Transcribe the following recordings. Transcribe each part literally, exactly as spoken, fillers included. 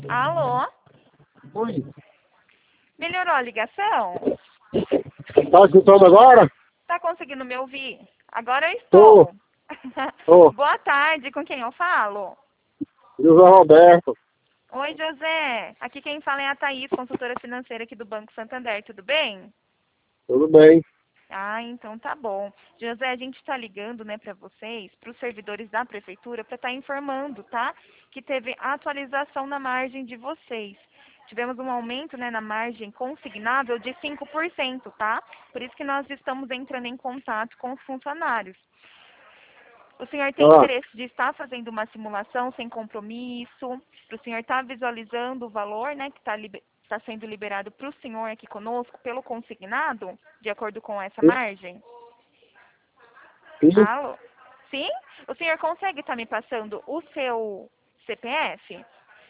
Alô? Oi. Melhorou a ligação? Tá escutando agora? Tá conseguindo me ouvir? Agora eu Tô. estou. Tô. Boa tarde, com quem eu falo? José Roberto. Oi, José. Aqui quem fala é a Thaís, consultora financeira aqui do Banco Santander, tudo bem? Tudo bem? Ah, então tá bom. José, a gente está ligando, né, para vocês, para os servidores da prefeitura, para estar informando, tá? Que teve atualização na margem de vocês. Tivemos um aumento, né, na margem consignável de cinco por cento, tá? Por isso que nós estamos entrando em contato com os funcionários. O senhor tem Ah, interesse de estar fazendo uma simulação sem compromisso, para o senhor estar visualizando o valor, né, que está está sendo liberado para o senhor aqui conosco pelo consignado, de acordo com essa sim, margem? sim. Alô? Sim? O senhor consegue estar me passando o seu C P F?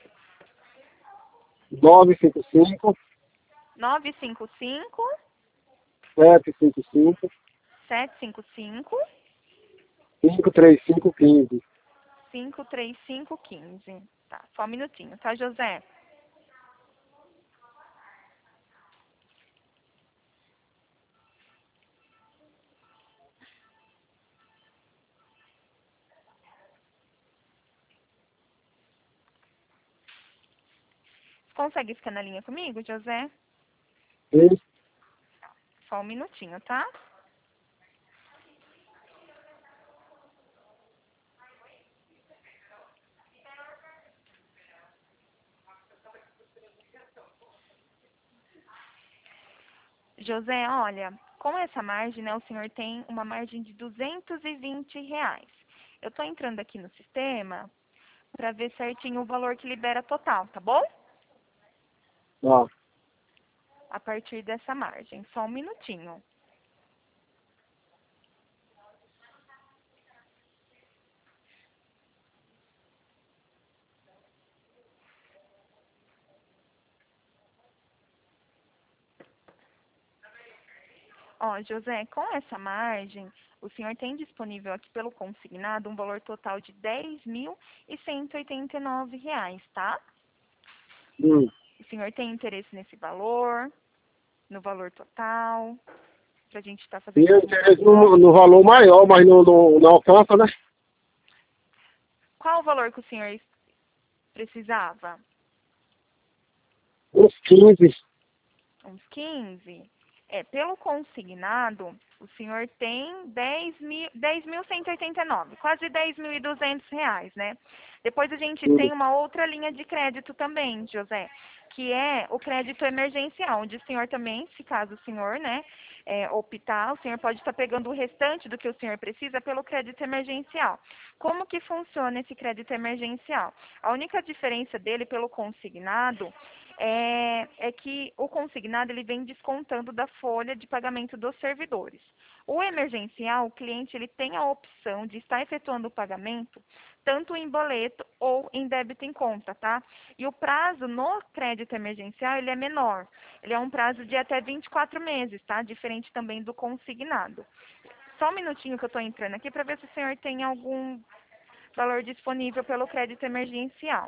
nove cinco cinco, nove cinco cinco, sete cinco cinco, sete cinco cinco, cinco três cinco um cinco. cinco três cinco um cinco. Tá, só um minutinho, tá, José? Consegue ficar na linha comigo, José? Sim. Só um minutinho, tá? José, olha, com essa margem, né, o senhor tem uma margem de duzentos e vinte reais. Eu tô entrando aqui no sistema para ver certinho o valor que libera total, tá bom? Ah, A partir dessa margem. Só um minutinho. Ó, José, com essa margem, o senhor tem disponível aqui pelo consignado um valor total de dez mil cento e oitenta e nove reais, tá? hum. O senhor tem interesse nesse valor, no valor total, pra gente estar E fazendo a eu interesse no, simulação? no valor maior, mas não, não, não alcança, né? Qual o valor que o senhor precisava? Uns quinze. Uns quinze? É, pelo consignado, o senhor tem dez mil, dez mil cento e oitenta e nove, quase dez mil e duzentos reais, né? Depois a gente Hum. tem uma outra linha de crédito também, José, que é o crédito emergencial, onde o senhor também, se caso o senhor, né, é, optar, o senhor pode estar pegando o restante do que o senhor precisa pelo crédito emergencial. Como que funciona esse crédito emergencial? A única diferença dele pelo consignado é, é que o consignado ele vem descontando da folha de pagamento dos servidores. O emergencial, o cliente ele tem a opção de estar efetuando o pagamento tanto em boleto ou em débito em conta, tá? E o prazo no crédito emergencial ele é menor. Ele é um prazo de até vinte e quatro meses, tá? Diferente também do consignado. Só um minutinho que eu estou entrando aqui para ver se o senhor tem algum valor disponível pelo crédito emergencial.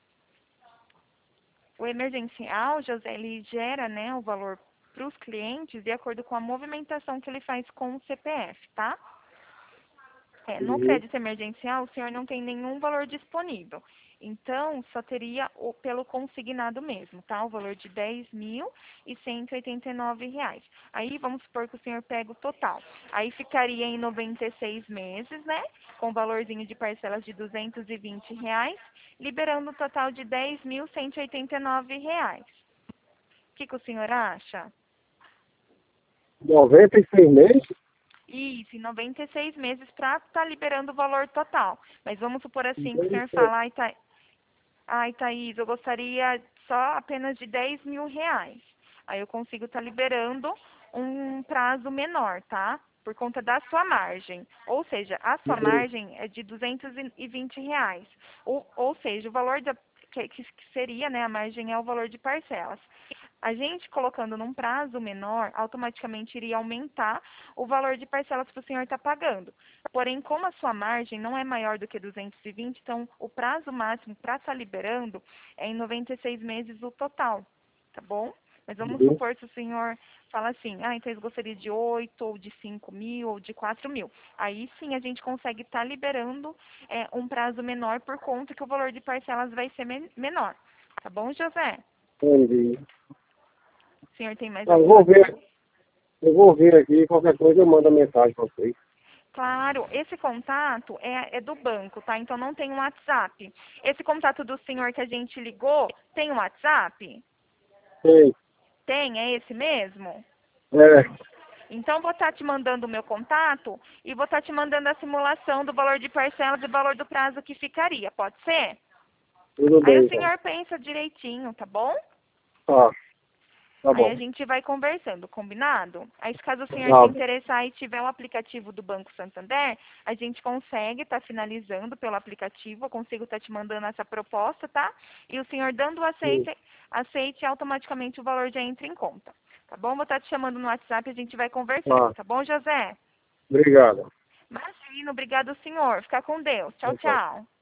O emergencial, José, ele gera, né, o valor para os clientes de acordo com a movimentação que ele faz com o C P F, tá? É, no Uhum. crédito emergencial, o senhor não tem nenhum valor disponível. Então, só teria o, pelo consignado mesmo, tá? O valor de dez mil cento e oitenta e nove reais. Aí, vamos supor que o senhor pega o total. Aí, ficaria em noventa e seis meses, né? Com o valorzinho de parcelas de duzentos e vinte reais, liberando um total de dez mil cento e oitenta e nove reais. O que, que o senhor acha? noventa e seis meses? Isso, em noventa e seis meses para estar liberando o valor total. Mas vamos supor assim que o senhor Então, fala, ai, Tha... ai Thaís, eu gostaria só apenas de dez mil reais. Aí eu consigo estar liberando um prazo menor, tá? Por conta da sua margem. Ou seja, a sua margem é de duzentos e vinte reais. Ou, ou seja, o valor da, que, que seria, né, a margem é o valor de parcelas. A gente colocando num prazo menor, automaticamente iria aumentar o valor de parcelas que o senhor está pagando. Porém, como a sua margem não é maior do que duzentos e vinte, então o prazo máximo para estar liberando é em noventa e seis meses o total, tá bom? Mas vamos Uhum. supor se o senhor fala assim, ah, então eu gostaria de oito, ou de cinco mil, ou de quatro mil. Aí sim a gente consegue estar liberando é, um prazo menor por conta que o valor de parcelas vai ser men menor. Tá bom, José? Entendi. O senhor tem mais Ah, eu alguma vou dúvida? ver, eu vou ver aqui, qualquer coisa eu mando a mensagem para vocês. Claro, esse contato é, é do banco, tá? Então não tem um WhatsApp. Esse contato do senhor que a gente ligou, tem um WhatsApp? Sei. Tem, é esse mesmo? É, Então vou estar te mandando o meu contato e vou estar te mandando a simulação do valor de parcelas e do valor do prazo que ficaria, pode ser? tudo Aí bem o então. senhor pensa direitinho, tá bom? Tá, tá Aí a bom. gente vai conversando, combinado? Aí se caso o senhor se Tá, interessar e tiver o aplicativo do Banco Santander, a gente consegue estar finalizando pelo aplicativo, eu consigo estar te mandando essa proposta, tá? E o senhor dando o sim. aceite, aceite automaticamente o valor já entra em conta. Tá bom? Vou estar te chamando no WhatsApp e a gente vai conversando, Tá, tá bom, José? obrigado. Imagina, obrigado, senhor. Fica com Deus. Tchau, Tchau, tchau. tchau.